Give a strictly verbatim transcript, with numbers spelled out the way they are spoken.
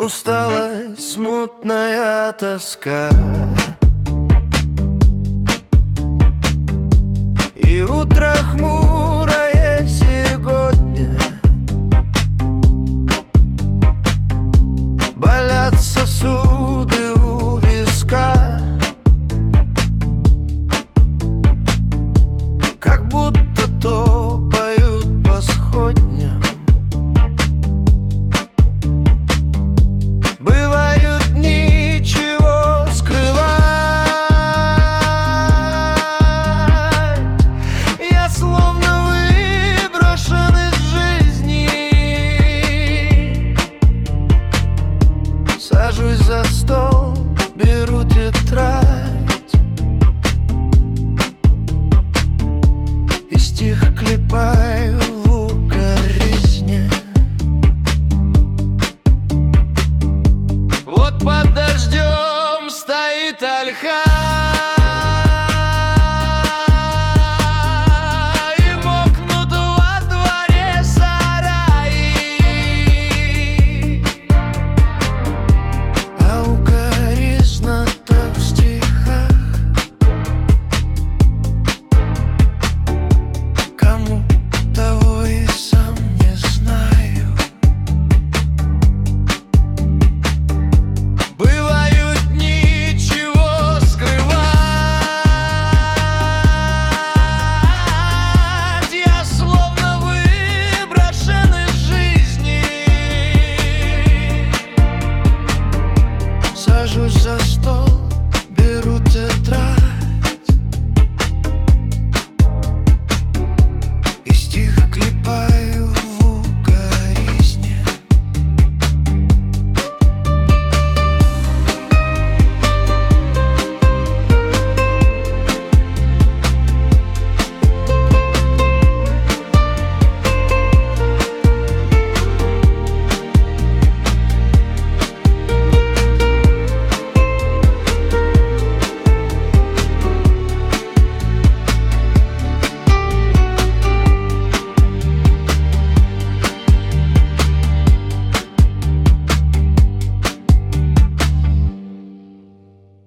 Усталость, смутная тоска, и утро хмурое сегодня. Болят сосуды у виска, как будто топают по сходням. Бывают дни, чего скрывать. Я словно выброшен из жизни. Сажусь за стол, беру тетрадь и стих клепаю в укоризне. Вот под дождем стоит ольха.